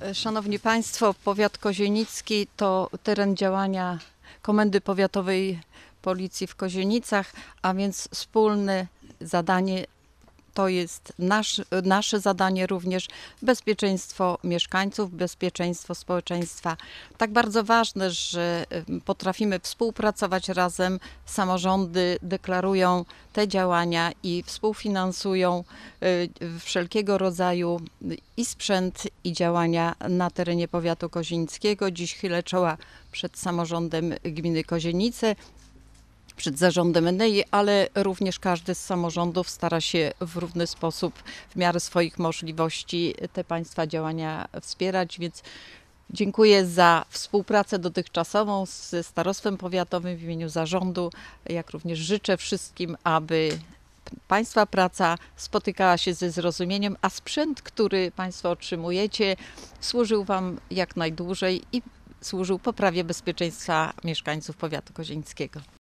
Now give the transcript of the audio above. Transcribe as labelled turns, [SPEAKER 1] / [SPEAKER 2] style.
[SPEAKER 1] Szanowni Państwo, powiat kozienicki to teren działania Komendy Powiatowej Policji w Kozienicach, a więc wspólne zadanie to jest nasze zadanie również bezpieczeństwo mieszkańców, bezpieczeństwo społeczeństwa. Tak bardzo ważne, że potrafimy współpracować razem. Samorządy deklarują te działania i współfinansują wszelkiego rodzaju i sprzęt, i działania na terenie powiatu kozienickiego. Dziś chylę czoła przed samorządem gminy Kozienice, przed zarządem Enei, ale również każdy z samorządów stara się w równy sposób, w miarę swoich możliwości te Państwa działania wspierać, więc dziękuję za współpracę dotychczasową ze Starostwem Powiatowym w imieniu zarządu, jak również życzę wszystkim, aby Państwa praca spotykała się ze zrozumieniem, a sprzęt, który Państwo otrzymujecie, służył Wam jak najdłużej i służył poprawie bezpieczeństwa mieszkańców powiatu kozienickiego.